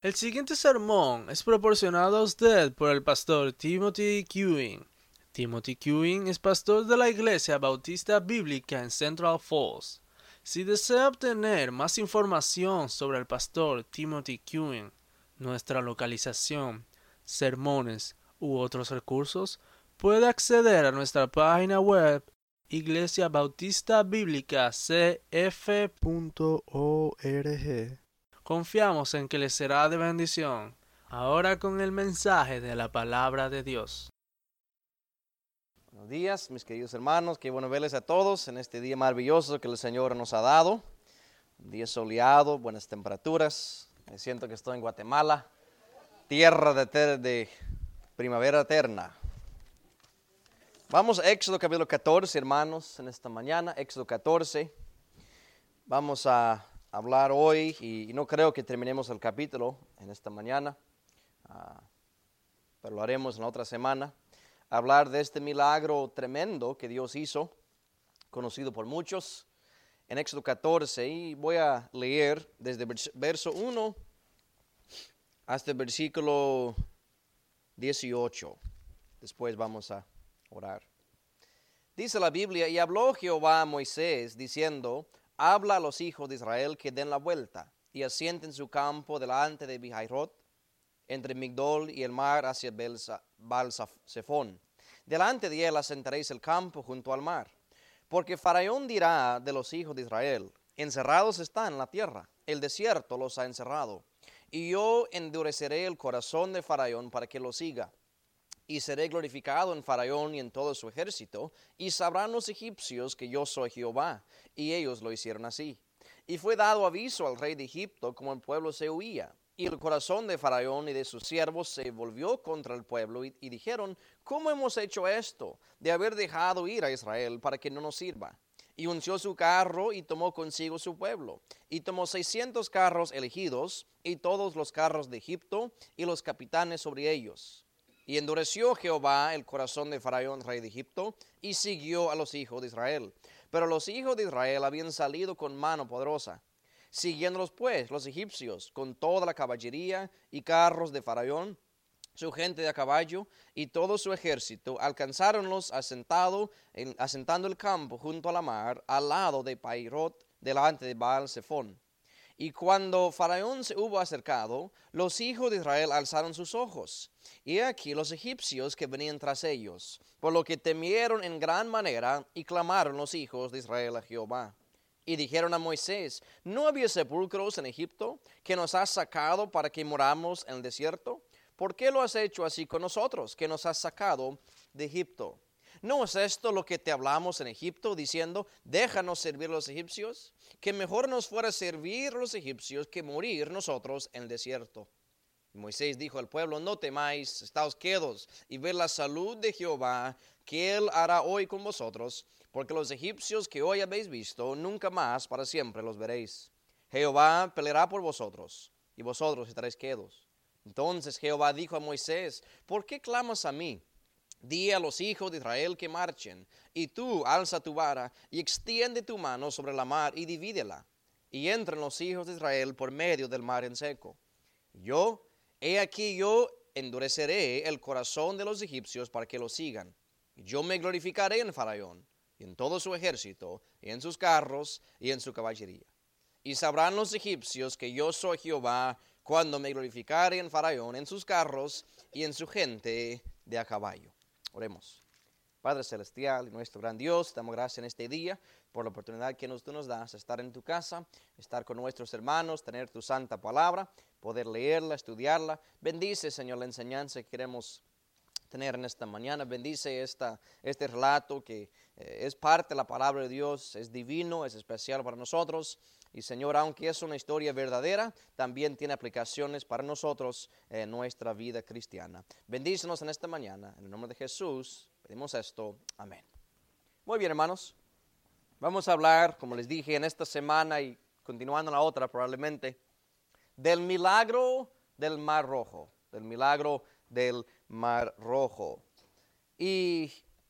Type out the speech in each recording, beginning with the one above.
El siguiente sermón es proporcionado a usted por el pastor Timothy Ewing. Timothy Ewing es pastor de la Iglesia Bautista Bíblica en Central Falls. Si desea obtener más información sobre el pastor Timothy Ewing, nuestra localización, sermones u otros recursos, puede acceder a nuestra página web iglesiabautistabiblica.cf.org. Confiamos en que les será de bendición. Ahora con el mensaje de la palabra de Dios. Buenos días, mis queridos hermanos. Qué bueno verles a todos en este día maravilloso que el Señor nos ha dado. Un día soleado, buenas temperaturas. Me siento que estoy en Guatemala, tierra de primavera eterna. Vamos a Éxodo capítulo 14, hermanos, en esta mañana. Éxodo 14. Vamos a hablar hoy y no creo que terminemos el capítulo en esta mañana, pero lo haremos en la otra semana. Hablar de este milagro tremendo que Dios hizo, conocido por muchos, en Éxodo 14, y voy a leer desde verso 1 hasta el versículo 18. Después vamos a orar. Dice la Biblia: y habló Jehová a Moisés, diciendo: habla a los hijos de Israel que den la vuelta, y asienten su campo delante de Bihairot, entre Migdol y el mar hacia Baal-Zephón. Delante de él asentaréis el campo junto al mar. Porque Faraón dirá de los hijos de Israel: encerrados están en la tierra, el desierto los ha encerrado. Y yo endureceré el corazón de Faraón para que lo siga. Y seré glorificado en Faraón y en todo su ejército, y sabrán los egipcios que yo soy Jehová. Y ellos lo hicieron así. Y fue dado aviso al rey de Egipto como el pueblo se huía. Y el corazón de Faraón y de sus siervos se volvió contra el pueblo, y dijeron: ¿cómo hemos hecho esto, de haber dejado ir a Israel para que no nos sirva? Y unció su carro y tomó consigo su pueblo. Y tomó 600 carros elegidos, y todos los carros de Egipto, y los capitanes sobre ellos. Y endureció Jehová el corazón de Faraón, rey de Egipto, y siguió a los hijos de Israel. Pero los hijos de Israel habían salido con mano poderosa. Siguiéndolos pues los egipcios con toda la caballería y carros de Faraón, su gente de a caballo y todo su ejército, alcanzáronlos asentando el campo junto a la mar, al lado de Pairot, delante de Baal-Zephón. Y cuando Faraón se hubo acercado, los hijos de Israel alzaron sus ojos, y he aquí los egipcios que venían tras ellos, por lo que temieron en gran manera, y clamaron los hijos de Israel a Jehová. Y dijeron a Moisés: ¿no había sepulcros en Egipto, que nos has sacado para que moramos en el desierto? ¿Por qué lo has hecho así con nosotros, que nos has sacado de Egipto? ¿No es esto lo que te hablamos en Egipto, diciendo: déjanos servir a los egipcios? Que mejor nos fuera servir a los egipcios que morir nosotros en el desierto. Y Moisés dijo al pueblo: no temáis, estáos quedos y ved la salud de Jehová, que él hará hoy con vosotros, porque los egipcios que hoy habéis visto, nunca más para siempre los veréis. Jehová peleará por vosotros, y vosotros estaréis quedos. Entonces Jehová dijo a Moisés: ¿por qué clamas a mí? Di a los hijos de Israel que marchen, y tú alza tu vara y extiende tu mano sobre la mar y divídela, y entren los hijos de Israel por medio del mar en seco. He aquí yo endureceré el corazón de los egipcios para que los sigan. Y yo me glorificaré en Faraón, y en todo su ejército, y en sus carros, y en su caballería. Y sabrán los egipcios que yo soy Jehová, cuando me glorificare en Faraón, en sus carros, y en su gente de a caballo. Oremos. Padre Celestial, nuestro gran Dios, te damos gracias en este día por la oportunidad que tú nos das, estar en tu casa, estar con nuestros hermanos, tener tu santa palabra, poder leerla, estudiarla. Bendice, Señor, la enseñanza que queremos tener en esta mañana. Bendice este relato que es parte de la palabra de Dios, es divino, es especial para nosotros. Y Señor, aunque es una historia verdadera, también tiene aplicaciones para nosotros en nuestra vida cristiana. Bendícenos en esta mañana. En el nombre de Jesús pedimos esto. Amén. Muy bien, hermanos. Vamos a hablar, como les dije, en esta semana y continuando la otra probablemente, del milagro del Mar Rojo. Del milagro del Mar Rojo. Y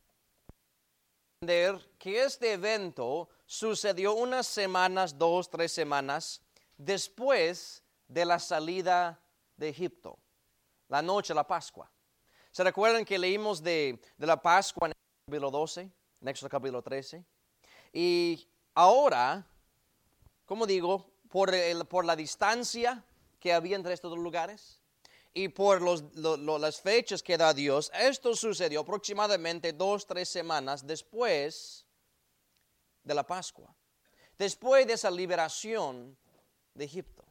entender que este evento sucedió unas semanas, 2, 3 semanas, después de la salida de Egipto, la noche de la Pascua. ¿Se recuerdan que leímos de la Pascua en el capítulo 12, en Éxodo capítulo 13? Y ahora, como digo, por la distancia que había entre estos dos lugares y por las fechas que da Dios, esto sucedió aproximadamente 2-3 semanas después de la Pascua, después de esa liberación de Egipto.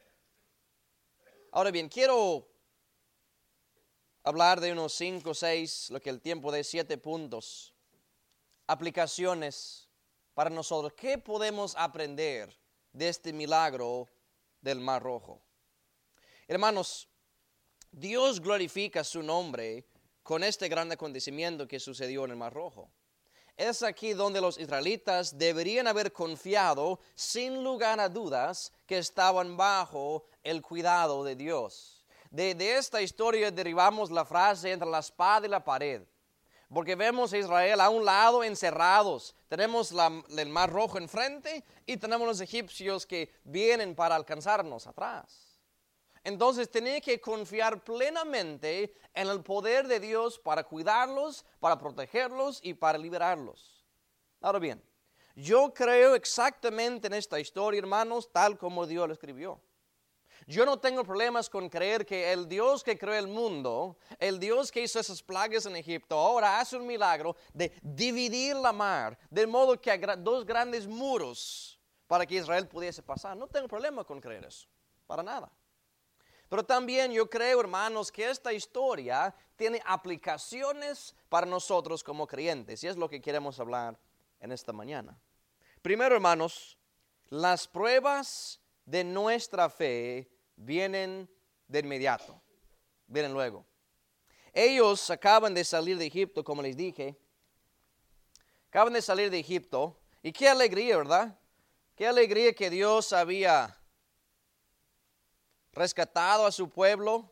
Ahora bien, quiero hablar de unos 5, 6, lo que el tiempo de 7 puntos, aplicaciones para nosotros. ¿Qué podemos aprender de este milagro del Mar Rojo? Hermanos, Dios glorifica su nombre con este gran acontecimiento que sucedió en el Mar Rojo. Es aquí donde los israelitas deberían haber confiado sin lugar a dudas que estaban bajo el cuidado de Dios. De esta historia derivamos la frase entre la espada y la pared. Porque vemos a Israel a un lado encerrados. Tenemos el Mar Rojo enfrente y tenemos los egipcios que vienen para alcanzarnos atrás. Entonces tenía que confiar plenamente en el poder de Dios para cuidarlos, para protegerlos y para liberarlos. Ahora bien, yo creo exactamente en esta historia, hermanos, tal como Dios lo escribió. Yo no tengo problemas con creer que el Dios que creó el mundo, el Dios que hizo esas plagas en Egipto, ahora hace un milagro de dividir la mar, de modo que hay dos grandes muros para que Israel pudiese pasar. No tengo problema con creer eso, para nada. Pero también yo creo, hermanos, que esta historia tiene aplicaciones para nosotros como creyentes, y es lo que queremos hablar en esta mañana. Primero, hermanos, las pruebas de nuestra fe vienen de inmediato, vienen luego. Ellos acaban de salir de Egipto, como les dije, acaban de salir de Egipto, y qué alegría, ¿verdad? Qué alegría que Dios había rescatado a su pueblo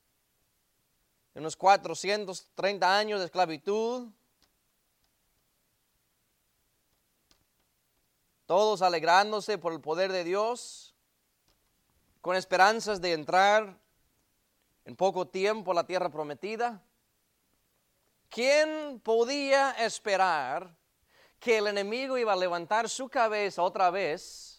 de unos 430 años de esclavitud. Todos alegrándose por el poder de Dios, con esperanzas de entrar en poco tiempo a la tierra prometida. ¿Quién podía esperar que el enemigo iba a levantar su cabeza otra vez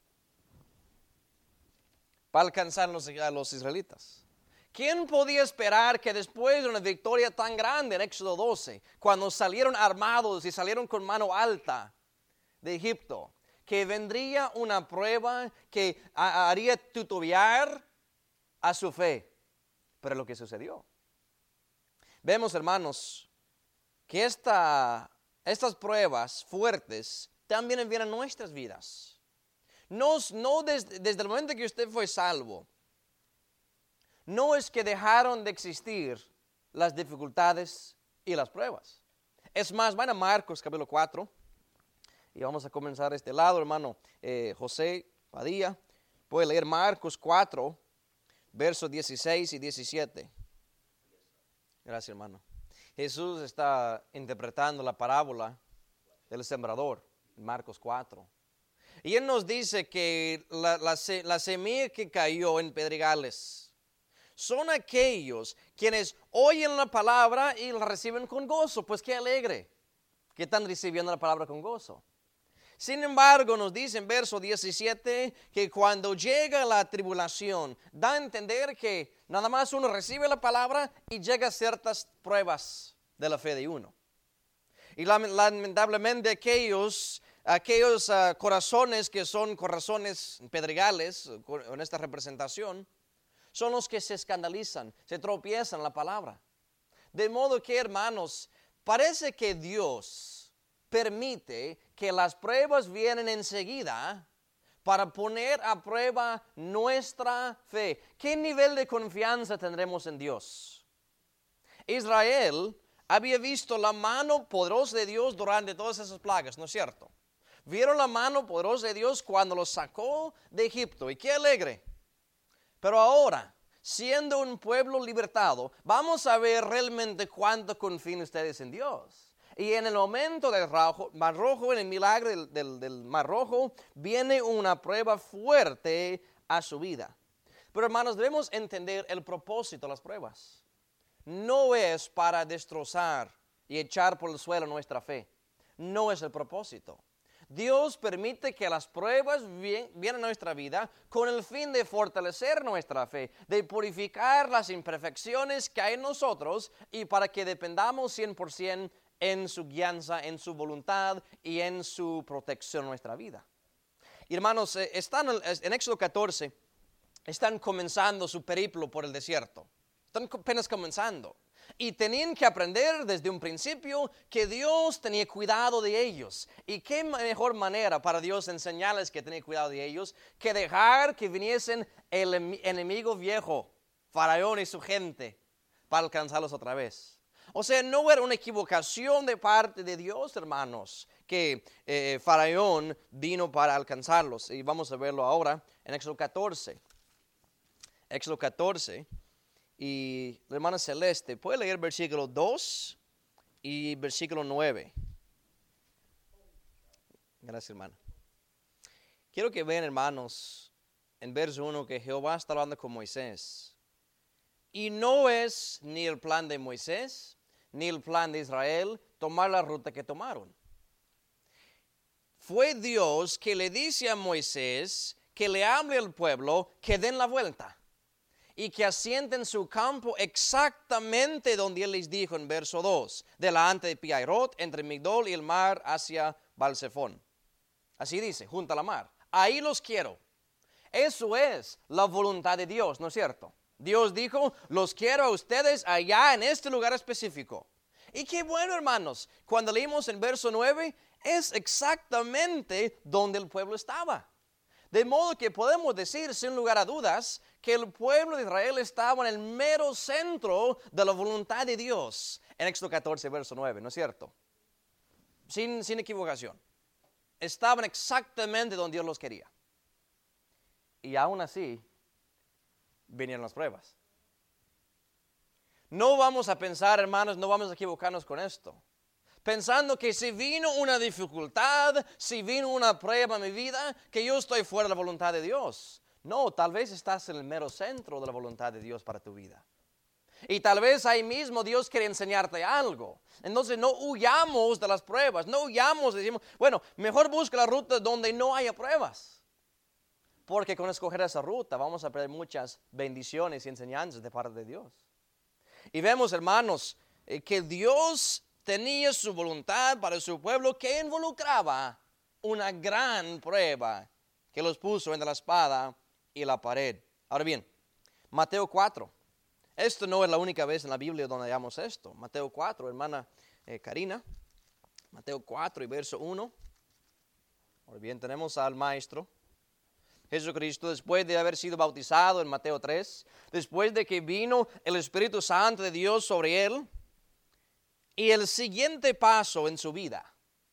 para alcanzar a los israelitas? ¿Quién podía esperar que después de una victoria tan grande en Éxodo 12, cuando salieron armados y salieron con mano alta de Egipto, que vendría una prueba que haría titubear a su fe? Pero lo que sucedió. Vemos, hermanos, que estas pruebas fuertes también vienen a nuestras vidas. No desde el momento que usted fue salvo, no es que dejaron de existir las dificultades y las pruebas. Es más, van a Marcos capítulo 4. Y vamos a comenzar este lado, hermano José Padilla. Puede leer Marcos 4, versos 16 y 17. Gracias, hermano. Jesús está interpretando la parábola del sembrador en Marcos 4. Y Él nos dice que la semilla que cayó en pedregales son aquellos quienes oyen la palabra y la reciben con gozo. Pues qué alegre que están recibiendo la palabra con gozo. Sin embargo, nos dice en verso 17 que cuando llega la tribulación, da a entender que nada más uno recibe la palabra y llega a ciertas pruebas de la fe de uno. Y lamentablemente aquellos corazones que son corazones pedregales, en esta representación, son los que se escandalizan, se tropiezan en la palabra. De modo que, hermanos, parece que Dios permite que las pruebas vienen enseguida para poner a prueba nuestra fe. ¿Qué nivel de confianza tendremos en Dios? Israel había visto la mano poderosa de Dios durante todas esas plagas, ¿no es cierto? Vieron la mano poderosa de Dios cuando los sacó de Egipto, y qué alegre. Pero ahora, siendo un pueblo libertado, vamos a ver realmente cuánto confían ustedes en Dios. Y en el momento del Mar Rojo, en el milagro del Mar Rojo, viene una prueba fuerte a su vida. Pero hermanos, debemos entender el propósito de las pruebas. No es para destrozar y echar por el suelo nuestra fe. No es el propósito. Dios permite que las pruebas vienen a nuestra vida con el fin de fortalecer nuestra fe, de purificar las imperfecciones que hay en nosotros y para que dependamos 100% en su guianza, en su voluntad y en su protección en nuestra vida. Y hermanos, están en Éxodo 14, están comenzando su periplo por el desierto. Están apenas comenzando. Y tenían que aprender desde un principio que Dios tenía cuidado de ellos. Y qué mejor manera para Dios enseñarles que tenía cuidado de ellos que dejar que viniesen el enemigo viejo, Faraón y su gente, para alcanzarlos otra vez. O sea, no era una equivocación de parte de Dios, hermanos, que Faraón vino para alcanzarlos. Y vamos a verlo ahora en Éxodo 14. Éxodo 14. Y la hermana Celeste, ¿puede leer versículo 2 y versículo 9? Gracias, hermana. Quiero que vean, hermanos, en verso 1 que Jehová está hablando con Moisés. Y no es ni el plan de Moisés, ni el plan de Israel tomar la ruta que tomaron. Fue Dios que le dice a Moisés que le hable al pueblo que den la vuelta. Y que asienten su campo exactamente donde Él les dijo en verso 2, delante de Pi-Hahirot, entre Migdol y el mar hacia Baal-Zephón. Así dice, junto a la mar. Ahí los quiero. Eso es la voluntad de Dios, ¿no es cierto? Dios dijo, los quiero a ustedes allá en este lugar específico. Y qué bueno, hermanos, cuando leímos en verso 9, es exactamente donde el pueblo estaba. De modo que podemos decir, sin lugar a dudas, que el pueblo de Israel estaba en el mero centro de la voluntad de Dios. En Éxodo 14, verso 9, ¿no es cierto? Sin equivocación. Estaban exactamente donde Dios los quería. Y aún así, vinieron las pruebas. No vamos a pensar, hermanos, no vamos a equivocarnos con esto. Pensando que si vino una dificultad, si vino una prueba en mi vida, que yo estoy fuera de la voluntad de Dios. No, tal vez estás en el mero centro de la voluntad de Dios para tu vida. Y tal vez ahí mismo Dios quiere enseñarte algo. Entonces no huyamos de las pruebas, no huyamos, decimos, bueno, mejor busca la ruta donde no haya pruebas. Porque con escoger esa ruta vamos a perder muchas bendiciones y enseñanzas de parte de Dios. Y vemos, hermanos, que Dios tenía su voluntad para su pueblo que involucraba una gran prueba que los puso entre la espada y la pared. Ahora bien, Mateo 4. Esto no es la única vez en la Biblia donde hallamos esto. Mateo 4, hermana Karina. Mateo 4 y verso 1. Ahora bien, tenemos al Maestro Jesucristo, después de haber sido bautizado en Mateo 3, después de que vino el Espíritu Santo de Dios sobre él, y el siguiente paso en su vida,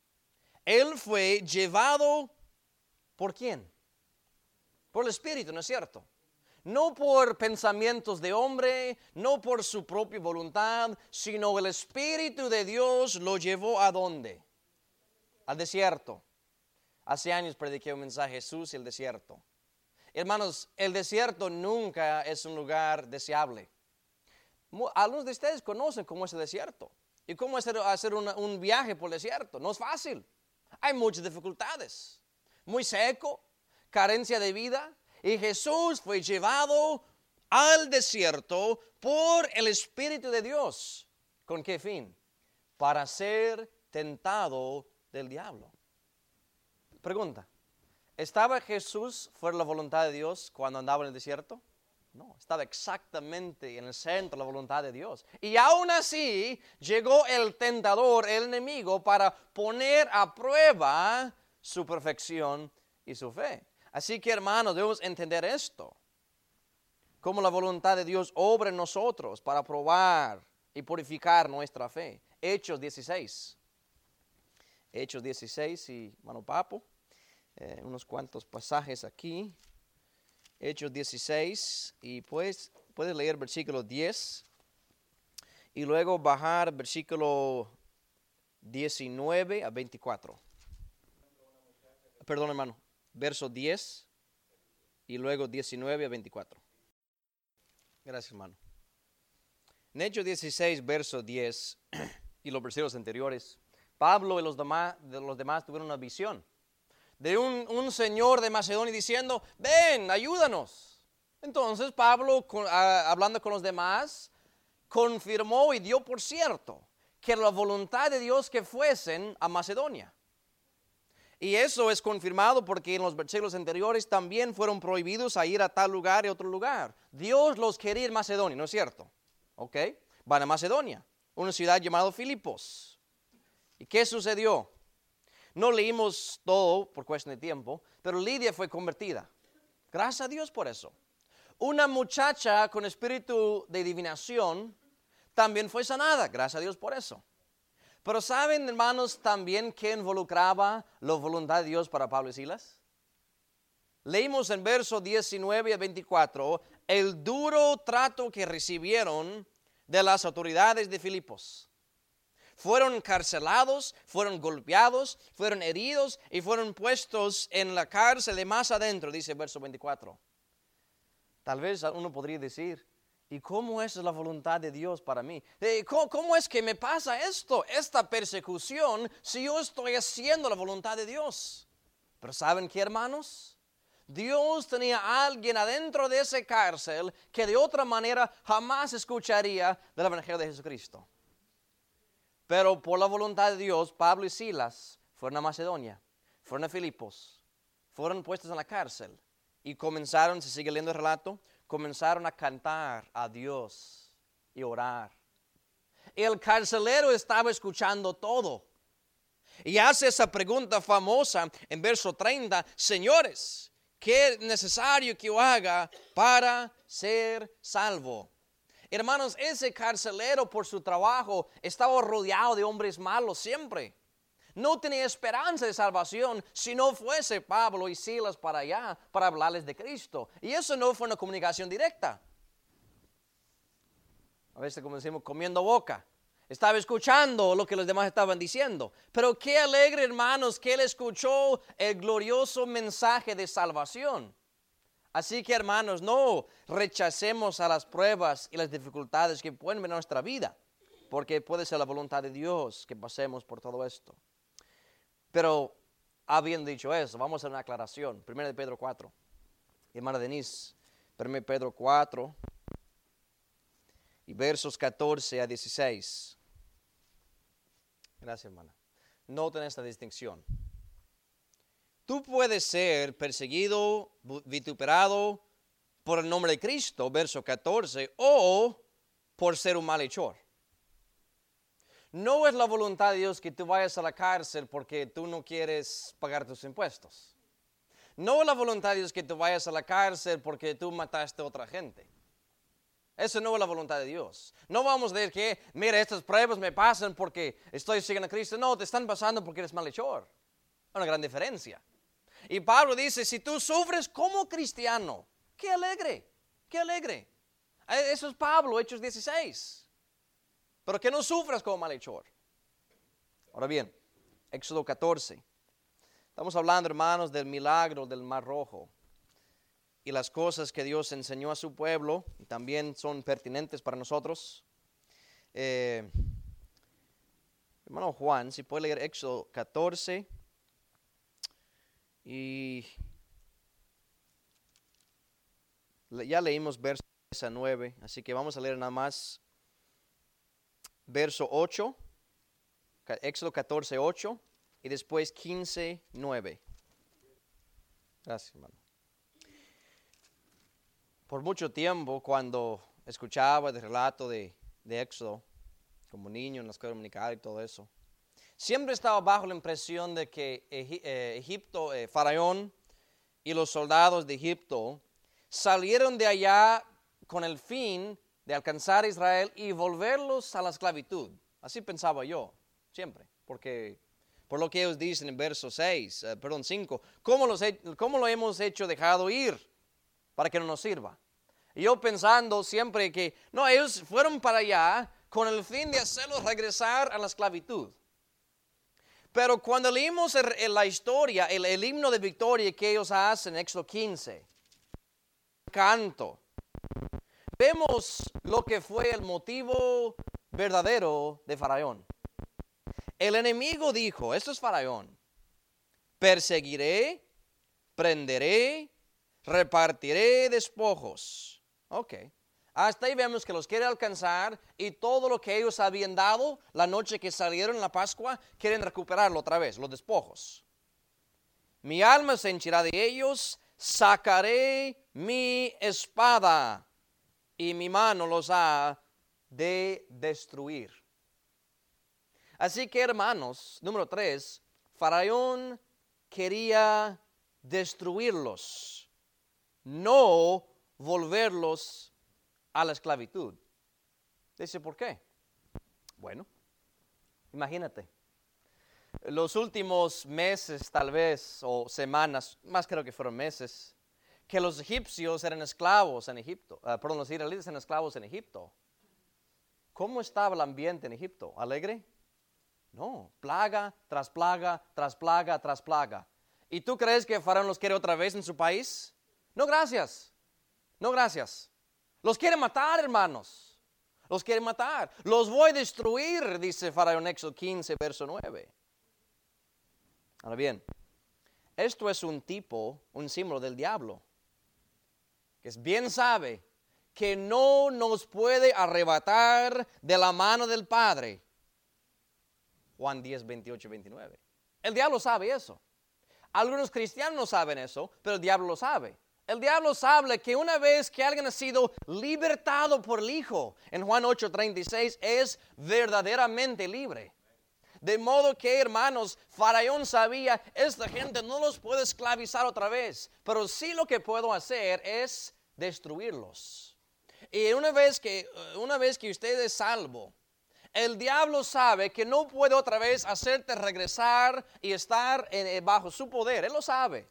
Él fue llevado, ¿por quién? Por el Espíritu, ¿no es cierto? No por pensamientos de hombre, no por su propia voluntad, sino el Espíritu de Dios lo llevó ¿a dónde? Al desierto. Hace años prediqué un mensaje, Jesús y el desierto. Hermanos, el desierto nunca es un lugar deseable. Algunos de ustedes conocen cómo es el desierto. ¿Y cómo hacer un viaje por el desierto? No es fácil. Hay muchas dificultades. Muy seco, carencia de vida. Y Jesús fue llevado al desierto por el Espíritu de Dios. ¿Con qué fin? Para ser tentado del diablo. Pregunta, ¿estaba Jesús fuera de la voluntad de Dios cuando andaba en el desierto? No, estaba exactamente en el centro de la voluntad de Dios. Y aún así llegó el tentador, el enemigo, para poner a prueba su perfección y su fe. Así que, hermanos, debemos entender esto. Cómo la voluntad de Dios obra en nosotros para probar y purificar nuestra fe. Hechos 16. Hechos 16 y, hermano Papo, unos cuantos pasajes aquí. Hechos 16, y pues puedes leer versículo 10 y luego bajar versículo 19 a 24. Perdón, hermano, verso 10 y luego 19 a 24. Gracias, hermano. En Hechos 16, verso 10 y los versículos anteriores, Pablo y los demás tuvieron una visión de un señor de Macedonia diciendo, ven, ayúdanos. Entonces Pablo, hablando con los demás, confirmó y dio por cierto que era la voluntad de Dios que fuesen a Macedonia. Y eso es confirmado porque en los versículos anteriores también fueron prohibidos a ir a tal lugar y otro lugar. Dios los quería ir a Macedonia, ¿no es cierto? ¿Ok? Van a Macedonia, una ciudad llamada Filipos. ¿Y qué sucedió? No leímos todo por cuestión de tiempo, pero Lidia fue convertida. Gracias a Dios por eso. Una muchacha con espíritu de adivinación también fue sanada. Gracias a Dios por eso. Pero ¿saben, hermanos, también qué involucraba la voluntad de Dios para Pablo y Silas? Leímos en versos 19 a 24 el duro trato que recibieron de las autoridades de Filipos. Fueron encarcelados, fueron golpeados, fueron heridos y fueron puestos en la cárcel de más adentro, dice el verso 24. Tal vez uno podría decir, ¿y cómo es la voluntad de Dios para mí? ¿Cómo es que me pasa esta persecución, si yo estoy haciendo la voluntad de Dios? Pero ¿saben qué, hermanos? Dios tenía a alguien adentro de esa cárcel que de otra manera jamás escucharía del Evangelio de Jesucristo. Pero por la voluntad de Dios, Pablo y Silas fueron a Macedonia, fueron a Filipos, fueron puestos en la cárcel y comenzaron, se sigue leyendo el relato, comenzaron a cantar a Dios y orar. El carcelero estaba escuchando todo y hace esa pregunta famosa en verso 30, señores, ¿qué es necesario que yo haga para ser salvo? Hermanos, ese carcelero por su trabajo estaba rodeado de hombres malos siempre. No tenía esperanza de salvación si no fuese Pablo y Silas para allá para hablarles de Cristo. Y eso no fue una comunicación directa. A veces, como decimos, comiendo boca. Estaba escuchando lo que los demás estaban diciendo. Pero qué alegre, hermanos, que él escuchó el glorioso mensaje de salvación. Así que, hermanos, no rechacemos a las pruebas y las dificultades que pueden venir a nuestra vida, porque puede ser la voluntad de Dios que pasemos por todo esto. Pero, habiendo dicho eso, vamos a hacer una aclaración. 1 Pedro 4. Hermana Denise, 1 Pedro 4 y versos 14 a 16. Gracias, hermana. Noten esta distinción. Tú puedes ser perseguido, vituperado por el nombre de Cristo, verso 14, o por ser un malhechor. No es la voluntad de Dios que tú vayas a la cárcel porque tú no quieres pagar tus impuestos. No es la voluntad de Dios que tú vayas a la cárcel porque tú mataste a otra gente. Eso no es la voluntad de Dios. No vamos a decir que, mira, estas pruebas me pasan porque estoy siguiendo a Cristo. No, te están pasando porque eres malhechor. Una gran diferencia. Y Pablo dice, si tú sufres como cristiano, qué alegre, qué alegre. Eso es Pablo, Hechos 16. Pero que no sufras como malhechor. Ahora bien, Éxodo 14. Estamos hablando, hermanos, del milagro del Mar Rojo. Y las cosas que Dios enseñó a su pueblo, y también son pertinentes para nosotros. Hermano Juan, si puede leer Éxodo 14. Y ya leímos verso 9, así que vamos a leer nada más verso 8, Éxodo 14, 8 y después 15, 9. Gracias, hermano. Por mucho tiempo, cuando escuchaba el relato de Éxodo, como niño en la escuela dominical y todo eso, siempre estaba bajo la impresión de que Egipto, Faraón y los soldados de Egipto salieron de allá con el fin de alcanzar a Israel y volverlos a la esclavitud. Así pensaba yo, siempre, porque por lo que ellos dicen en verso 5, ¿cómo lo hemos hecho dejado ir para que no nos sirva? Y yo pensando siempre que, no, ellos fueron para allá con el fin de hacerlos regresar a la esclavitud. Pero cuando leímos la historia, el himno de victoria que ellos hacen en Éxodo 15, canto, vemos lo que fue el motivo verdadero de Faraón. El enemigo dijo, esto es Faraón, perseguiré, prenderé, repartiré despojos. Ok. Hasta ahí vemos que los quiere alcanzar y todo lo que ellos habían dado la noche que salieron en la Pascua, quieren recuperarlo otra vez, los despojos. Mi alma se henchirá de ellos, sacaré mi espada y mi mano los ha de destruir. Así que, hermanos, número 3, Faraón quería destruirlos, no volverlos a la esclavitud. Dice, ¿por qué? Bueno, imagínate. Los últimos meses, tal vez, o semanas, más creo que fueron meses, que los egipcios eran esclavos en Egipto, los israelitas eran esclavos en Egipto. ¿Cómo estaba el ambiente en Egipto? ¿Alegre? No, plaga tras plaga, tras plaga, tras plaga. ¿Y tú crees que Faraón los quiere otra vez en su país? No, gracias. No, gracias. Los quiere matar, hermanos. Los quiere matar. Los voy a destruir, dice Faraón en Éxodo 15, verso 9. Ahora bien, esto es un símbolo del diablo, que bien sabe que no nos puede arrebatar de la mano del Padre. Juan 10, 28 y 29. El diablo sabe eso. Algunos cristianos no saben eso, pero el diablo lo sabe. El diablo sabe que una vez que alguien ha sido libertado por el Hijo, en Juan 8:36, es verdaderamente libre. De modo que, hermanos, Faraón sabía, esta gente no los puede esclavizar otra vez, pero sí lo que puedo hacer es destruirlos. Y una vez que usted es salvo, el diablo sabe que no puede otra vez hacerte regresar y estar bajo su poder. Él lo sabe.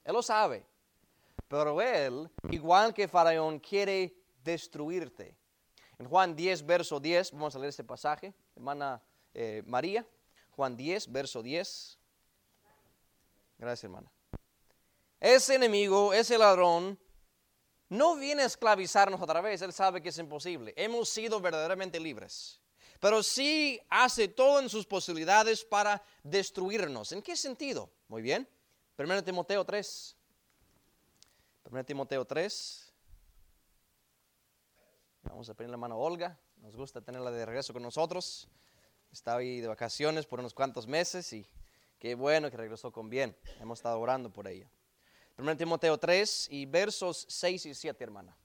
Pero él, igual que Faraón, quiere destruirte. En Juan 10, verso 10, vamos a leer este pasaje, hermana María. Juan 10, verso 10. Gracias, hermana. Ese enemigo, ese ladrón, no viene a esclavizarnos otra vez. Él sabe que es imposible. Hemos sido verdaderamente libres. Pero sí hace todo en sus posibilidades para destruirnos. ¿En qué sentido? Muy bien. 1 Timoteo 3. 1 Timoteo 3. Vamos a pedirle la mano a Olga. Nos gusta tenerla de regreso con nosotros. Está ahí de vacaciones por unos cuantos meses y qué bueno que regresó con bien. Hemos estado orando por ella. 1 Timoteo 3 y versos 6 y 7, hermana.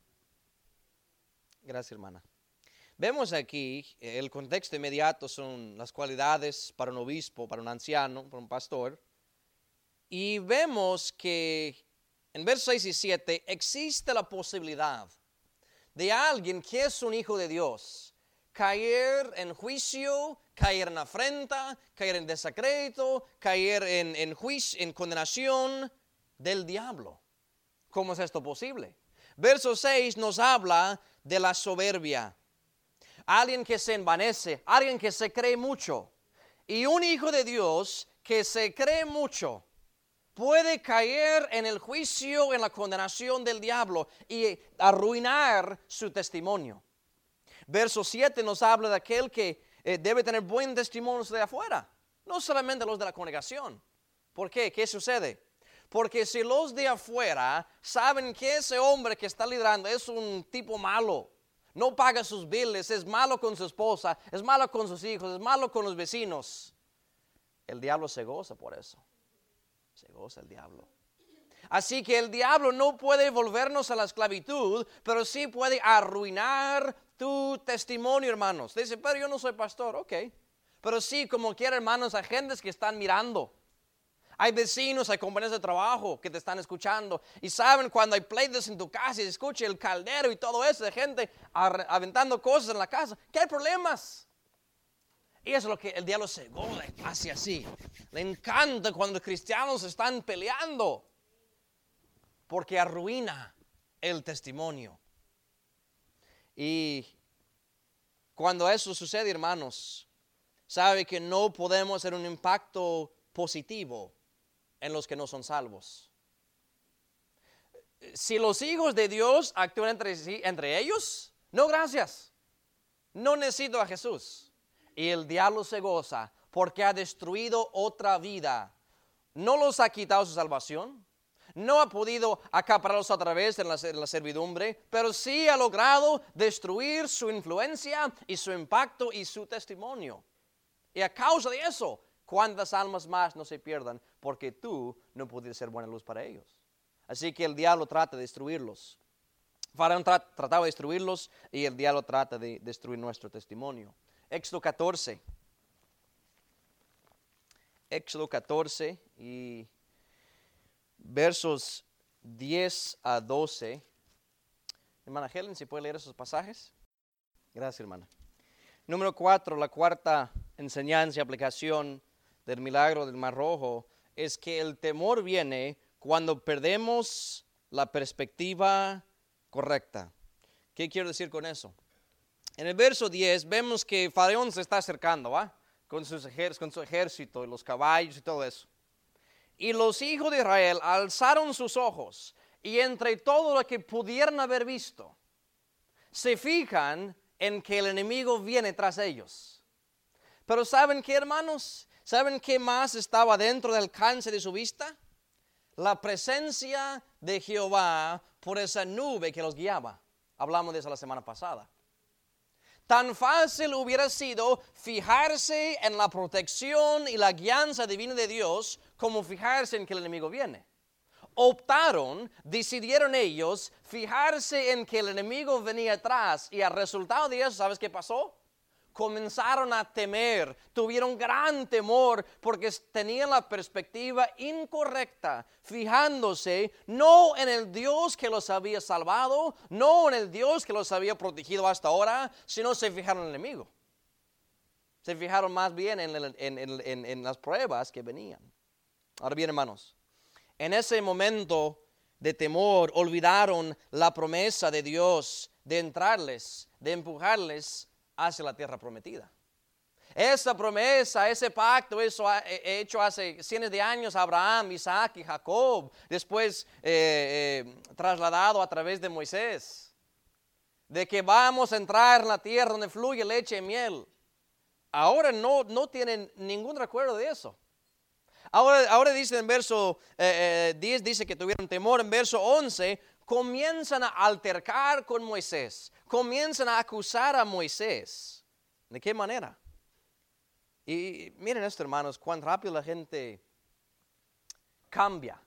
Gracias, hermana. Vemos aquí, el contexto inmediato son las cualidades para un obispo, para un anciano, para un pastor. Y vemos que en versos 6 y 7 existe la posibilidad de alguien que es un hijo de Dios caer en juicio, caer en afrenta, caer en desacrédito, caer en juicio, en condenación del diablo. ¿Cómo es esto posible? Verso 6 nos habla de la soberbia. Alguien que se envanece, alguien que se cree mucho. Y un hijo de Dios que se cree mucho puede caer en el juicio, en la condenación del diablo y arruinar su testimonio. Verso 7 nos habla de aquel que debe tener buen testimonio de afuera, no solamente los de la congregación. ¿Por qué? ¿Qué sucede? Porque si los de afuera saben que ese hombre que está liderando es un tipo malo, no paga sus biles, es malo con su esposa, es malo con sus hijos, es malo con los vecinos, el diablo se goza por eso. Se goza el diablo. Así que el diablo no puede volvernos a la esclavitud, pero sí puede arruinar tu testimonio, hermanos. Dice, pero yo no soy pastor, ok. Pero sí, como quiera, hermanos, hay gentes que están mirando. Hay vecinos, hay compañeros de trabajo que te están escuchando. Y saben cuando hay pleitos en tu casa y se escucha el caldero y todo eso de gente aventando cosas en la casa, que hay problemas. Y eso es lo que el diablo se goza, hace así. Le encanta cuando los cristianos están peleando, porque arruina el testimonio. Y cuando eso sucede, hermanos, sabe que no podemos hacer un impacto positivo en los que no son salvos. si los hijos de Dios actúan entre ellos, no, gracias. No necesito a Jesús. Y el diablo se goza porque ha destruido otra vida. No los ha quitado su salvación. No ha podido acapararlos otra vez en la servidumbre, pero sí ha logrado destruir su influencia y su impacto y su testimonio. Y a causa de eso, ¿cuántas almas más no se pierdan? Porque tú no pudiste ser buena luz para ellos. Así que el diablo trata de destruirlos. Faraón trataba de destruirlos y el diablo trata de destruir nuestro testimonio. Éxodo 14. Éxodo 14 y versos 10 a 12. Hermana Helen, ¿si puede leer esos pasajes? Gracias, hermana. Número 4, la cuarta enseñanza y aplicación del milagro del Mar Rojo es que el temor viene cuando perdemos la perspectiva correcta. ¿Qué quiero decir con eso? En el verso 10 vemos que Faraón se está acercando, ¿va? Con su ejército y los caballos y todo eso. Y los hijos de Israel alzaron sus ojos y entre todo lo que pudieran haber visto, se fijan en que el enemigo viene tras ellos. Pero ¿saben qué, hermanos? ¿Saben qué más estaba dentro del alcance de su vista? La presencia de Jehová por esa nube que los guiaba. Hablamos de eso la semana pasada. Tan fácil hubiera sido fijarse en la protección y la guianza divina de Dios como fijarse en que el enemigo viene. Decidieron ellos fijarse en que el enemigo venía atrás y al resultado de eso, ¿sabes qué pasó? Comenzaron a temer, tuvieron gran temor porque tenían la perspectiva incorrecta, fijándose no en el Dios que los había salvado, no en el Dios que los había protegido hasta ahora, sino se fijaron en el enemigo. Se fijaron más bien en las pruebas que venían. Ahora bien, hermanos, en ese momento de temor olvidaron la promesa de Dios de entrarles, de empujarles hacia la tierra prometida. Esa promesa, ese pacto, eso hecho hace cientos de años Abraham, Isaac y Jacob, después trasladado a través de Moisés, de que vamos a entrar en la tierra donde fluye leche y miel. Ahora no tienen ningún recuerdo de eso. Ahora dice en verso 10, dice que tuvieron temor. En verso 11, comienzan a altercar con Moisés. Comienzan a acusar a Moisés. ¿De qué manera? Y miren esto, hermanos, cuán rápido la gente cambia.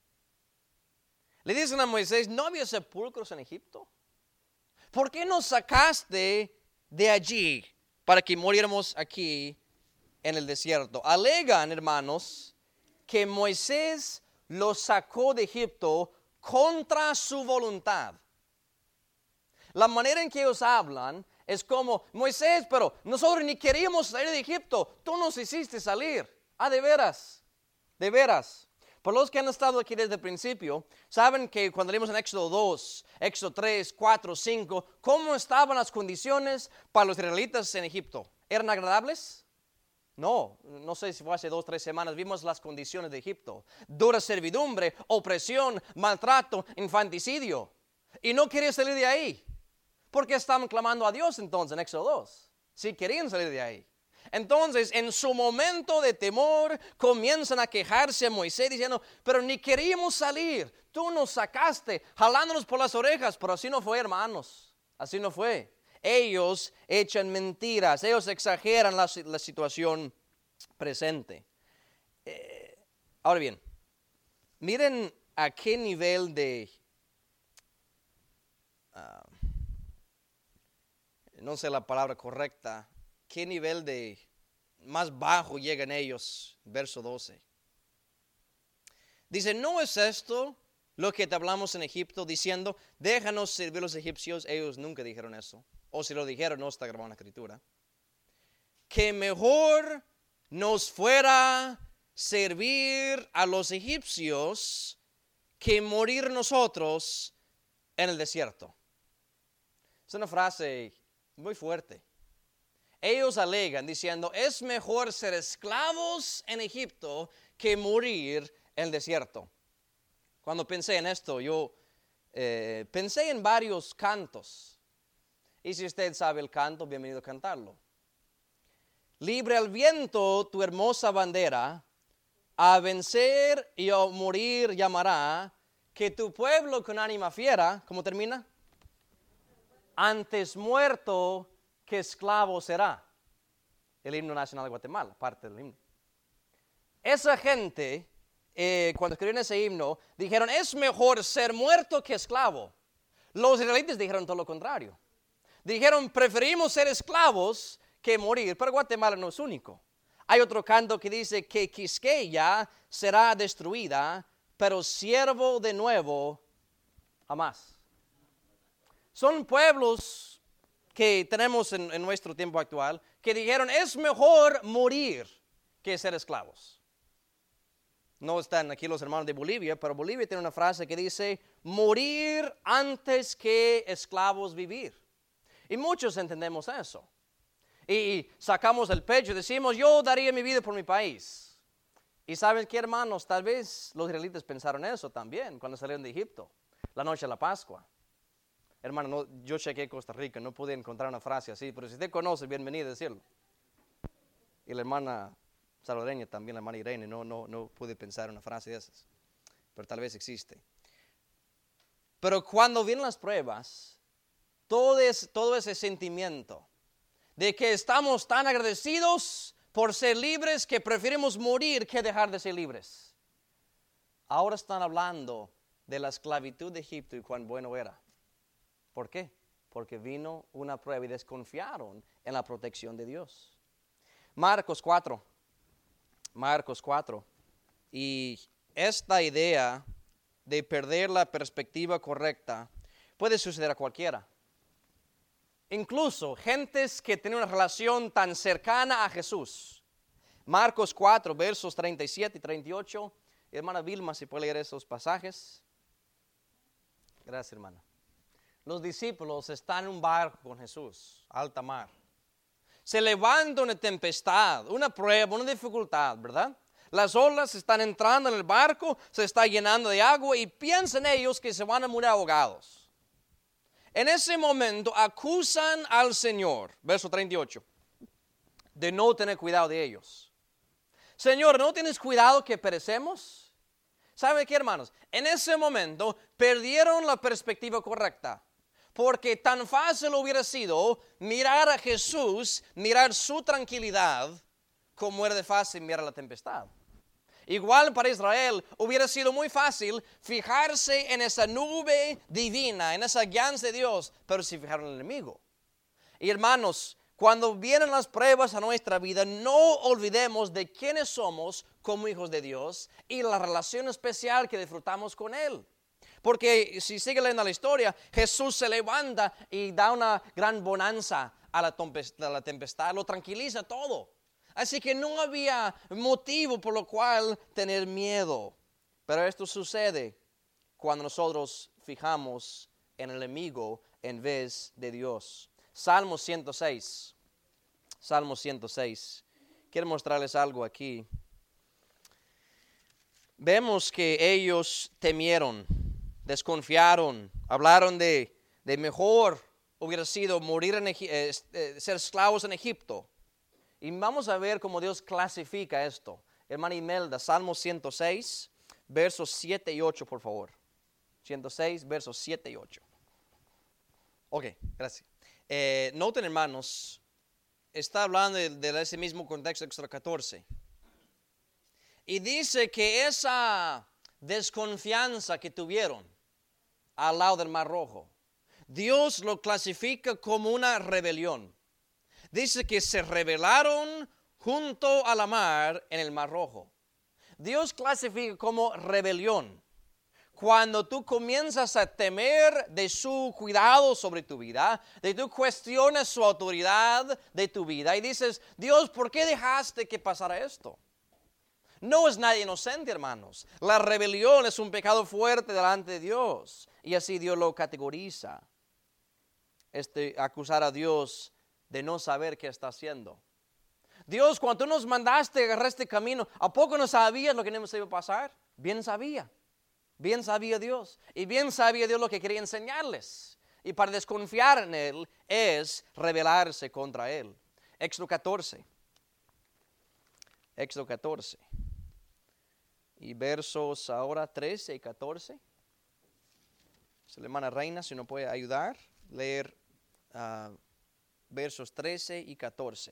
Le dicen a Moisés, ¿no había sepulcros en Egipto? ¿Por qué nos sacaste de allí para que muriéramos aquí en el desierto? Alegan, hermanos, que Moisés los sacó de Egipto contra su voluntad. La manera en que ellos hablan es como, Moisés, pero nosotros ni queríamos salir de Egipto, tú nos hiciste salir. Ah, de veras, de veras. Por los que han estado aquí desde el principio, saben que cuando leímos en Éxodo 2, Éxodo 3, 4, 5, ¿cómo estaban las condiciones para los israelitas en Egipto? ¿Eran agradables? No sé si fue hace 2 o 3 semanas, vimos las condiciones de Egipto. Dura servidumbre, opresión, maltrato, infanticidio. Y no querían salir de ahí. ¿Por qué estaban clamando a Dios entonces en Éxodo 2? Sí querían salir de ahí. Entonces, en su momento de temor, comienzan a quejarse a Moisés diciendo, pero ni queríamos salir. Tú nos sacaste, jalándonos por las orejas. Pero así no fue, hermanos. Así no fue. Ellos echan mentiras, ellos exageran la situación presente. Ahora bien, miren a qué nivel de, no sé la palabra correcta, qué nivel de más bajo llegan ellos, verso 12. Dice, ¿no es esto lo que te hablamos en Egipto diciendo, déjanos servir a los egipcios? Ellos nunca dijeron eso. O si lo dijeron, no está grabado en la escritura. Que mejor nos fuera servir a los egipcios que morir nosotros en el desierto. Es una frase muy fuerte. Ellos alegan diciendo, es mejor ser esclavos en Egipto que morir en el desierto. Cuando pensé en esto, yo pensé en varios cantos. Y si usted sabe el canto, bienvenido a cantarlo. Libre al viento tu hermosa bandera, a vencer y a morir llamará, que tu pueblo con ánima fiera, ¿cómo termina? Antes muerto que esclavo será. El himno nacional de Guatemala, parte del himno. Esa gente, cuando escribieron ese himno, dijeron, es mejor ser muerto que esclavo. Los israelitas dijeron todo lo contrario. Dijeron, preferimos ser esclavos que morir, pero Guatemala no es único. Hay otro canto que dice que Quisqueya será destruida, pero siervo de nuevo jamás. Son pueblos que tenemos en nuestro tiempo actual que dijeron, es mejor morir que ser esclavos. No están aquí los hermanos de Bolivia, pero Bolivia tiene una frase que dice, morir antes que esclavos vivir. Y muchos entendemos eso. Y sacamos el pecho y decimos, yo daría mi vida por mi país. Y ¿saben qué, hermanos? Tal vez los israelitas pensaron eso también cuando salieron de Egipto, la noche de la Pascua. Hermano, no, yo chequeé Costa Rica, no pude encontrar una frase así, pero si usted conoce, bienvenido a decirlo. Y la hermana salvadoreña también, la hermana Irene, no pude pensar una frase de esas, pero tal vez existe. Pero cuando vienen las pruebas, todo ese sentimiento de que estamos tan agradecidos por ser libres que preferimos morir que dejar de ser libres. Ahora están hablando de la esclavitud de Egipto y cuán bueno era. ¿Por qué? Porque vino una prueba y desconfiaron en la protección de Dios. Marcos 4. Y esta idea de perder la perspectiva correcta puede suceder a cualquiera. Incluso gentes que tienen una relación tan cercana a Jesús. Marcos 4, versos 37 y 38. Hermana Vilma, si puede leer esos pasajes. Gracias, hermana. Los discípulos están en un barco con Jesús, alta mar. Se levanta una tempestad, una prueba, una dificultad, ¿verdad? Las olas están entrando en el barco, se está llenando de agua y piensan ellos que se van a morir ahogados. En ese momento acusan al Señor, verso 38, de no tener cuidado de ellos. Señor, ¿no tienes cuidado que perecemos? ¿Saben qué, hermanos? En ese momento perdieron la perspectiva correcta. Porque tan fácil hubiera sido mirar a Jesús, mirar su tranquilidad, como era de fácil mirar la tempestad. Igual para Israel hubiera sido muy fácil fijarse en esa nube divina, en esa guianza de Dios, pero se fijaron en el enemigo. Y hermanos, cuando vienen las pruebas a nuestra vida, no olvidemos de quiénes somos como hijos de Dios y la relación especial que disfrutamos con Él. Porque si sigue leyendo la historia, Jesús se levanta y da una gran bonanza a la tempestad, lo tranquiliza todo. Así que no había motivo por lo cual tener miedo. Pero esto sucede cuando nosotros fijamos en el enemigo en vez de Dios. Salmo 106. Salmo 106. Quiero mostrarles algo aquí. Vemos que ellos temieron, desconfiaron, hablaron de mejor hubiera sido morir ser esclavos en Egipto. Y vamos a ver cómo Dios clasifica esto. Hermana Imelda, Salmo 106, versos 7 y 8, por favor. 106, versos 7 y 8. Ok, gracias. Noten, hermanos, está hablando de ese mismo contexto de Éxodo 14. Y dice que esa desconfianza que tuvieron al lado del Mar Rojo, Dios lo clasifica como una rebelión. Dice que se rebelaron junto a la mar en el Mar Rojo. Dios clasifica como rebelión cuando tú comienzas a temer de su cuidado sobre tu vida, de tú cuestionas su autoridad de tu vida y dices, Dios, ¿por qué dejaste que pasara esto? No es nadie inocente, hermanos. La rebelión es un pecado fuerte delante de Dios y así Dios lo categoriza. Acusar a Dios de no saber qué está haciendo. Dios, cuando tú nos mandaste a agarrar este camino, ¿a poco no sabías lo que nos iba a pasar? Bien sabía. Bien sabía Dios. Y bien sabía Dios lo que quería enseñarles. Y para desconfiar en Él es rebelarse contra Él. Éxodo 14. Éxodo 14. Y versos ahora 13 y 14. Si la hermana Reina, si nos puede ayudar, leer versos 13 y 14.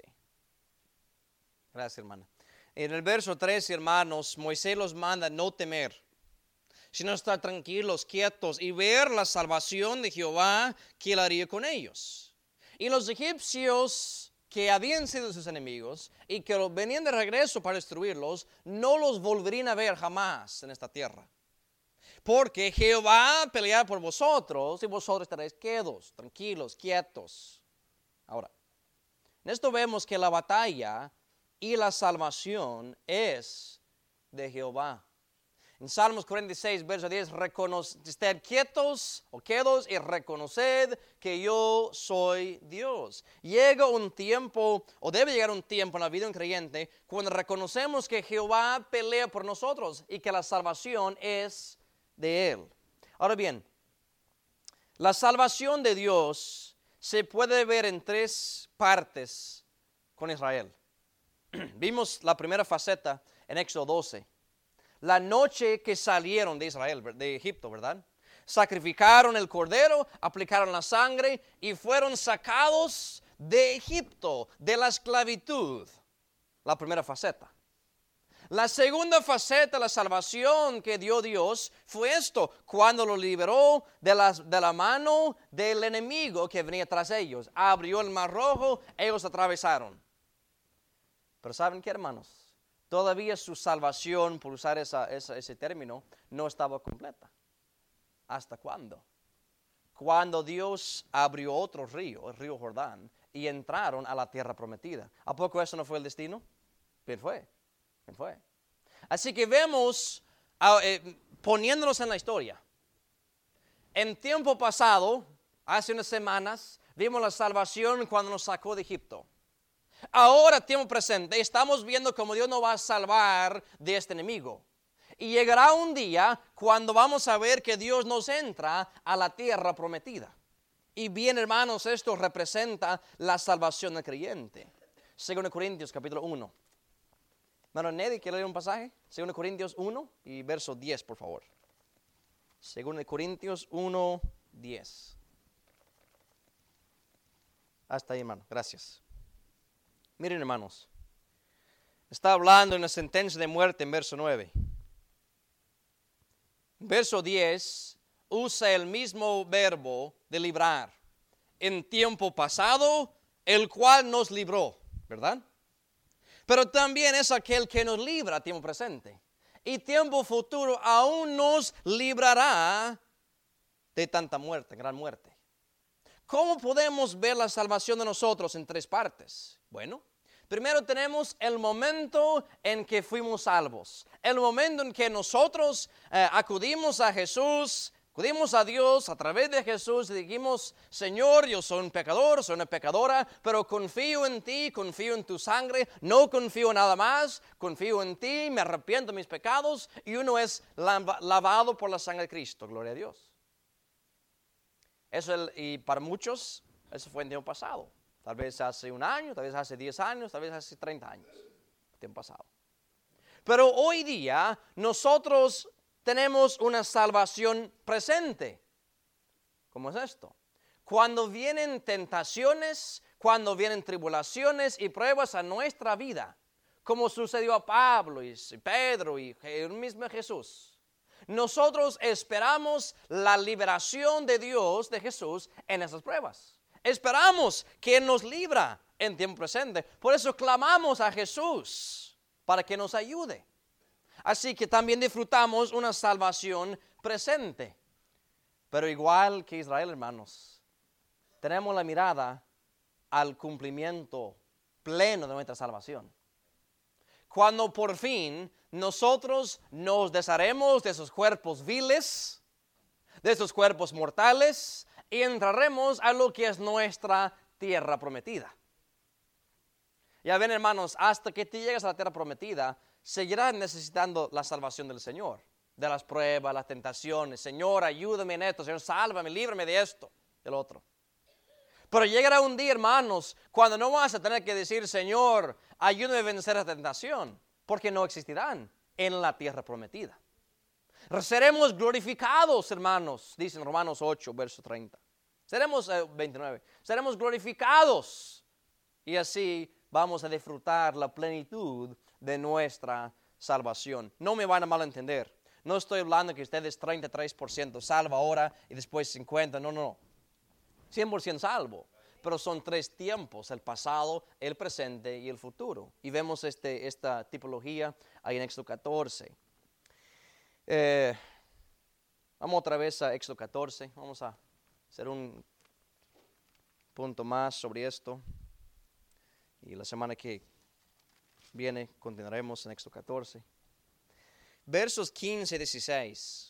Gracias, hermana. En el verso 13, hermanos, Moisés los manda no temer, sino estar tranquilos, quietos y ver la salvación de Jehová que él haría con ellos. Y los egipcios que habían sido sus enemigos y que venían de regreso para destruirlos, no los volverían a ver jamás en esta tierra. Porque Jehová peleará por vosotros y vosotros estaréis quedos, tranquilos, quietos. Ahora, en esto vemos que la batalla y la salvación es de Jehová. En Salmos 46, verso 10, estad quietos o quedos y reconoced que yo soy Dios. Llega un tiempo, o debe llegar un tiempo en la vida de un creyente, cuando reconocemos que Jehová pelea por nosotros y que la salvación es de Él. Ahora bien, la salvación de Dios se puede ver en tres partes con Israel. Vimos la primera faceta en Éxodo 12. La noche que salieron de Israel, de Egipto, ¿verdad? Sacrificaron el cordero, aplicaron la sangre y fueron sacados de Egipto, de la esclavitud. La primera faceta. La segunda faceta, la salvación que dio Dios, fue esto, cuando lo liberó de la mano del enemigo que venía tras ellos. Abrió el mar rojo, ellos atravesaron. Pero ¿saben qué, hermanos? Todavía su salvación, por usar ese término, no estaba completa. ¿Hasta cuándo? Cuando Dios abrió otro río, el río Jordán, y entraron a la tierra prometida. ¿A poco eso no fue el destino? Bien fue. Así que vemos, poniéndonos en la historia. En tiempo pasado, hace unas semanas, vimos la salvación cuando nos sacó de Egipto. Ahora, tiempo presente, estamos viendo cómo Dios nos va a salvar de este enemigo. Y llegará un día cuando vamos a ver que Dios nos entra a la tierra prometida. Y bien, hermanos, esto representa la salvación del creyente. 2 Corintios capítulo 1. Hermano Neddy, ¿quiere leer un pasaje? 2 Corintios 1 y verso 10, por favor. 2 Corintios 1, 10. Hasta ahí, hermano. Gracias. Miren, hermanos. Está hablando en la sentencia de muerte en verso 9. Verso 10 usa el mismo verbo de librar. En tiempo pasado, el cual nos libró, ¿verdad? Pero también es aquel que nos libra a tiempo presente. Y tiempo futuro aún nos librará de tanta muerte, gran muerte. ¿Cómo podemos ver la salvación de nosotros en tres partes? Bueno, primero tenemos el momento en que fuimos salvos. El momento en que nosotros acudimos a Jesús, acudimos a Dios a través de Jesús y dijimos, Señor, yo soy un pecador, soy una pecadora, pero confío en ti, confío en tu sangre, no confío en nada más, confío en ti, me arrepiento de mis pecados y uno es lavado por la sangre de Cristo, gloria a Dios. Y para muchos, eso fue en tiempo pasado. Tal vez hace un año, tal vez hace 10 años, tal vez hace 30 años. Tiempo pasado. Pero hoy día nosotros tenemos una salvación presente. ¿Cómo es esto? Cuando vienen tentaciones, cuando vienen tribulaciones y pruebas a nuestra vida, como sucedió a Pablo y Pedro y el mismo Jesús, nosotros esperamos la liberación de Dios, de Jesús, en esas pruebas. Esperamos que Él nos libra en tiempo presente. Por eso clamamos a Jesús para que nos ayude. Así que también disfrutamos una salvación presente. Pero igual que Israel, hermanos, tenemos la mirada al cumplimiento pleno de nuestra salvación. Cuando por fin nosotros nos desharemos de esos cuerpos viles, de esos cuerpos mortales, y entraremos a lo que es nuestra tierra prometida. Ya ven, hermanos, hasta que te llegues a la tierra prometida, seguirás necesitando la salvación del Señor. de las pruebas, las tentaciones. Señor, ayúdame en esto. Señor, sálvame, líbrame de esto, del otro. Pero llegará un día, hermanos, cuando no vas a tener que decir, Señor, ayúdame a vencer la tentación, porque no existirán en la tierra prometida. Seremos glorificados, hermanos, dice en Romanos 8, verso 30. Seremos 29. Seremos glorificados y así vamos a disfrutar la plenitud de nuestra salvación. No me van a malentender. No estoy hablando que ustedes 33% salvo ahora y después 50%. No. 100% salvo. Pero son 3 tiempos, el pasado, el presente y el futuro. Y vemos esta tipología ahí en Éxodo 14. Vamos otra vez a Éxodo 14. Vamos a hacer un punto más sobre esto. Y la semana que viene continuaremos en Éxodo 14. Versos 15 y 16.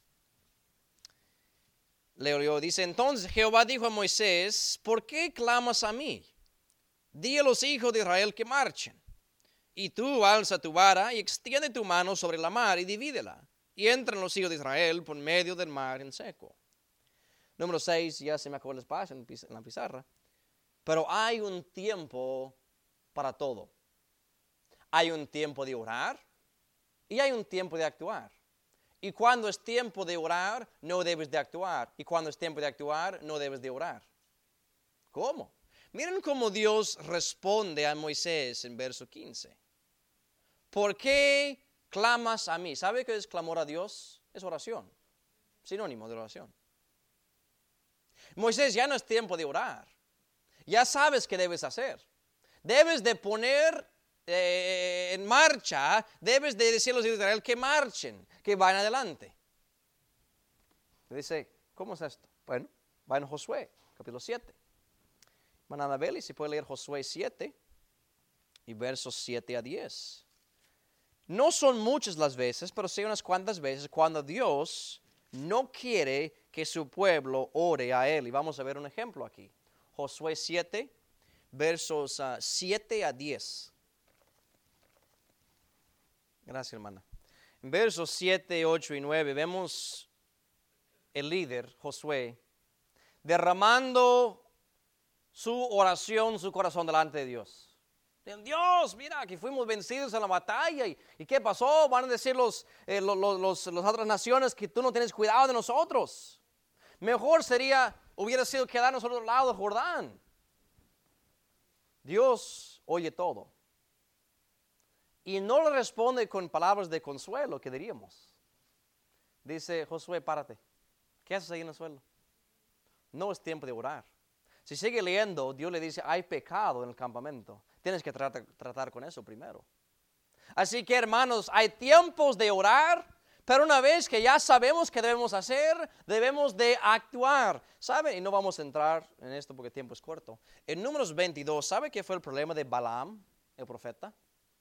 Leo, dice, entonces Jehová dijo a Moisés, ¿por qué clamas a mí? Di a los hijos de Israel que marchen. Y tú alza tu vara y extiende tu mano sobre la mar y divídela. Y entran los hijos de Israel por medio del mar en seco. Número 6, ya se me acabó el espacio en la pizarra. Pero hay un tiempo para todo. Hay un tiempo de orar y hay un tiempo de actuar. Y cuando es tiempo de orar, no debes de actuar. Y cuando es tiempo de actuar, no debes de orar. ¿Cómo? Miren cómo Dios responde a Moisés en verso 15. ¿Por qué clamas a mí? ¿Sabe qué es clamor a Dios? Es oración. Sinónimo de oración. Moisés, ya no es tiempo de orar. Ya sabes qué debes hacer. Debes de poner en marcha, debes de decir a los hijos de Israel que marchen, que vayan adelante. Dice, ¿cómo es esto? Bueno, va en Josué, capítulo 7. Van a Anabel y se puede leer Josué 7 y versos 7 a 10. No son muchas las veces, pero sí unas cuantas veces cuando Dios no quiere que su pueblo ore a Él. Y vamos a ver un ejemplo aquí. Josué 7, versos 7 a 10. Gracias, hermana. En versos 7, 8 y 9 vemos el líder, Josué, derramando su oración, su corazón delante de Dios. Dios, mira, que fuimos vencidos en la batalla. ¿Y qué pasó? Van a decir las otras naciones que tú no tienes cuidado de nosotros. Mejor hubiera sido quedarnos al otro lado del Jordán. Dios oye todo. Y no le responde con palabras de consuelo, que diríamos. Dice, Josué, párate. ¿Qué haces ahí en el suelo? No es tiempo de orar. Si sigue leyendo, Dios le dice, hay pecado en el campamento. Tienes que tratar con eso primero. Así que, hermanos, hay tiempos de orar, pero una vez que ya sabemos qué debemos hacer, debemos de actuar. ¿Sabe? Y no vamos a entrar en esto porque el tiempo es corto. En Números 22, ¿sabe qué fue el problema de Balaam, el profeta?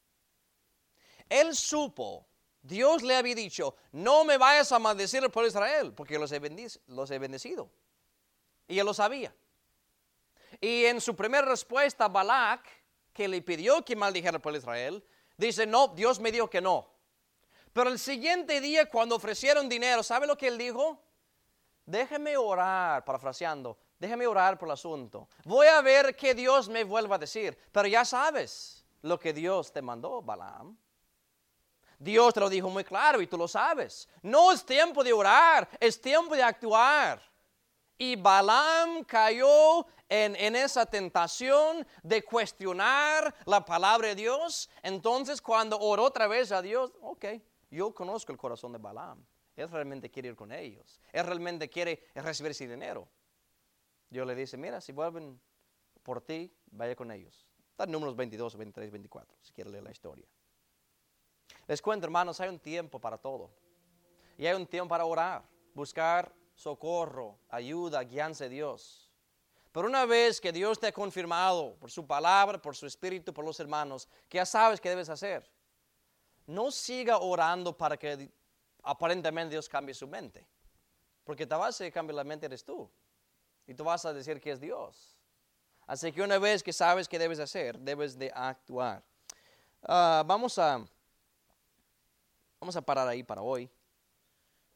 Él supo, Dios le había dicho, no me vayas a maldecir al pueblo de Israel, porque los he bendecido. Y él lo sabía. Y en su primera respuesta, Balac, que le pidió que maldijera al pueblo de Israel, dice, no, Dios me dijo que no. Pero el siguiente día, cuando ofrecieron dinero, ¿sabe lo que él dijo? Déjeme orar, parafraseando, déjeme orar por el asunto. Voy a ver qué Dios me vuelva a decir. Pero ya sabes lo que Dios te mandó, Balaam. Dios te lo dijo muy claro y tú lo sabes. No es tiempo de orar, es tiempo de actuar. Y Balaam cayó en esa tentación de cuestionar la palabra de Dios. Entonces, cuando oró otra vez a Dios, ok, yo conozco el corazón de Balaam. Él realmente quiere ir con ellos. Él realmente quiere recibir ese dinero. Dios le dice, mira, si vuelven por ti, vaya con ellos. Está en Números 22, 23, 24, si quiere leer la historia. Les cuento, hermanos, hay un tiempo para todo. Y hay un tiempo para orar, buscar socorro, ayuda, guianza de Dios. Pero una vez que Dios te ha confirmado por su palabra, por su espíritu, por los hermanos, que ya sabes qué debes hacer, no siga orando para que aparentemente Dios cambie su mente. Porque te vas a cambiar la mente eres tú. Y tú vas a decir que es Dios. Así que una vez que sabes qué debes hacer, debes de actuar. Vamos a parar ahí para hoy.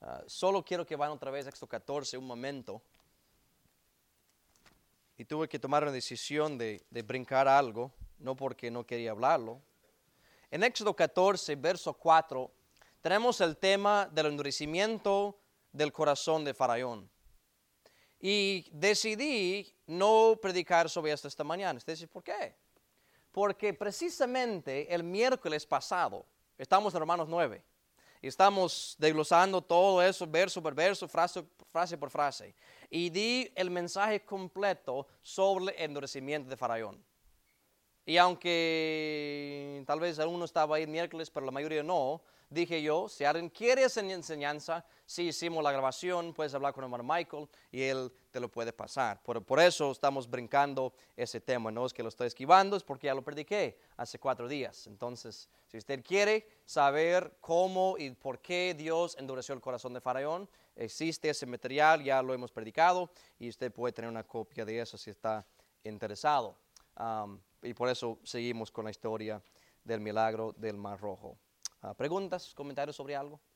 Solo quiero que vayan otra vez a Éxodo 14 un momento. Y tuve que tomar una decisión de brincar algo, no porque no quería hablarlo. En Éxodo 14, verso 4, tenemos el tema del endurecimiento del corazón de Faraón. Y decidí no predicar sobre esto esta mañana. Usted dice, ¿por qué? Porque precisamente el miércoles pasado, estamos en Romanos 9, y estamos desglosando todo eso, verso por verso, frase por frase. Y di el mensaje completo sobre el endurecimiento de Faraón. Y aunque tal vez alguno estaba ahí el miércoles, pero la mayoría no, dije yo, si alguien quiere esa enseñanza, si hicimos la grabación, puedes hablar con el hermano Michael y él te lo puede pasar. Por eso estamos brincando ese tema, no es que lo estoy esquivando, es porque ya lo prediqué hace 4 días. Entonces, si usted quiere saber cómo y por qué Dios endureció el corazón de Faraón, existe ese material, ya lo hemos predicado y usted puede tener una copia de eso si está interesado. Y por eso seguimos con la historia del milagro del Mar Rojo. ¿Preguntas, comentarios sobre algo?